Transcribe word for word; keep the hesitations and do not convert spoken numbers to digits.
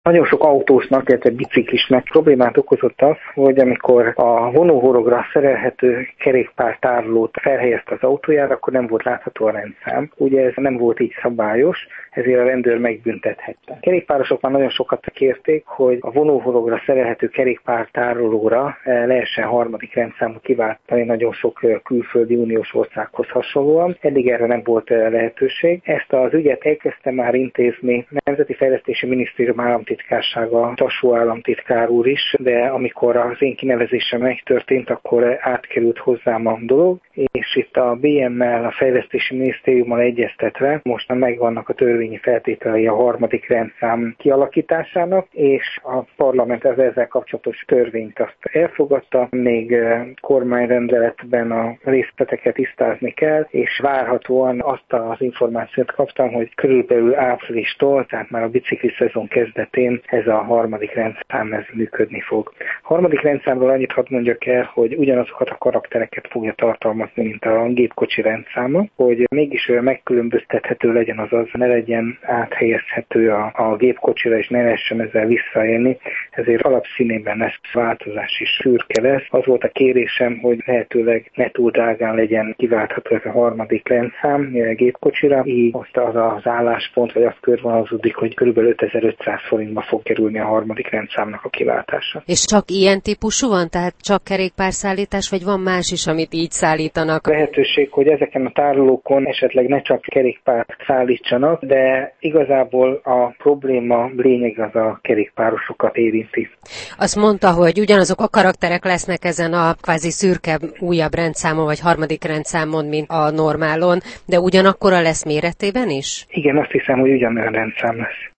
Nagyon sok autósnak, illetve biciklisnek problémát okozott az, hogy amikor a vonóhorogra szerelhető kerékpártárolót felhelyezte az autójára, akkor nem volt látható a rendszám. Ugye ez nem volt így szabályos, ezért a rendőr megbüntethette. A kerékpárosok már nagyon sokat kérték, hogy a vonóhorogra szerelhető kerékpártárolóra lehessen harmadik rendszámot kiváltani nagyon sok külföldi uniós országhoz hasonlóan. Eddig erre nem volt lehetőség. Ezt az ügyet elkezdte már intézni Nemzeti Fejlesztési Minisztérium államtitkársága, Tassó államtitkár úr is, de amikor az én kinevezésem megtörtént, akkor átkerült hozzám a dolog, és itt a bé em-mel, a Fejlesztési Minisztériummal egyeztetve most már megvannak a törvényi feltételei a harmadik rendszám kialakításának, és a parlament az ezzel kapcsolatos törvényt azt elfogadta, még kormányrendeletben a részleteket tisztázni kell, és várhatóan azt az információt kaptam, hogy körülbelül áprilistól, tehát már a bicikli szezon kezdetén ez a harmadik rendszám ez működni fog. A harmadik rendszámról annyit hadd mondjak el, hogy ugyanazokat a karaktereket fogja tartalmazni, mint a gépkocsi rendszáma, hogy mégis megkülönböztethető legyen, azaz ne legyen áthelyezhető a, a gépkocsira, és ne lehessen ezzel visszaélni, ezért alapszínében lesz változás is szürke lesz. Az volt a kérésem, hogy lehetőleg ne túl drágán legyen kiváltható ez a harmadik rendszám gépkocsira, így most az az álláspont, vagy az körvonalazódik, hogy kb. ötezer-ötszáz forintba fog kerülni a harmadik rendszámnak a kiváltása. És csak ilyen típusú van? Tehát csak kerékpárszállítás, vagy van más is, amit így szállítanak? Lehetőség, hogy ezeken a tárolókon esetleg ne csak kerékpárt szállítsanak, de igazából a probléma lényeg az a kerékpárosokat érinti. Azt mondta, hogy ugyanazok a karakterek lesznek ezen a kvázi szürke újabb rendszámon, vagy harmadik rendszámon, mint a normálon, de ugyanakkora lesz méretében is? Igen, azt hiszem, hogy ugyanolyan rendszám lesz.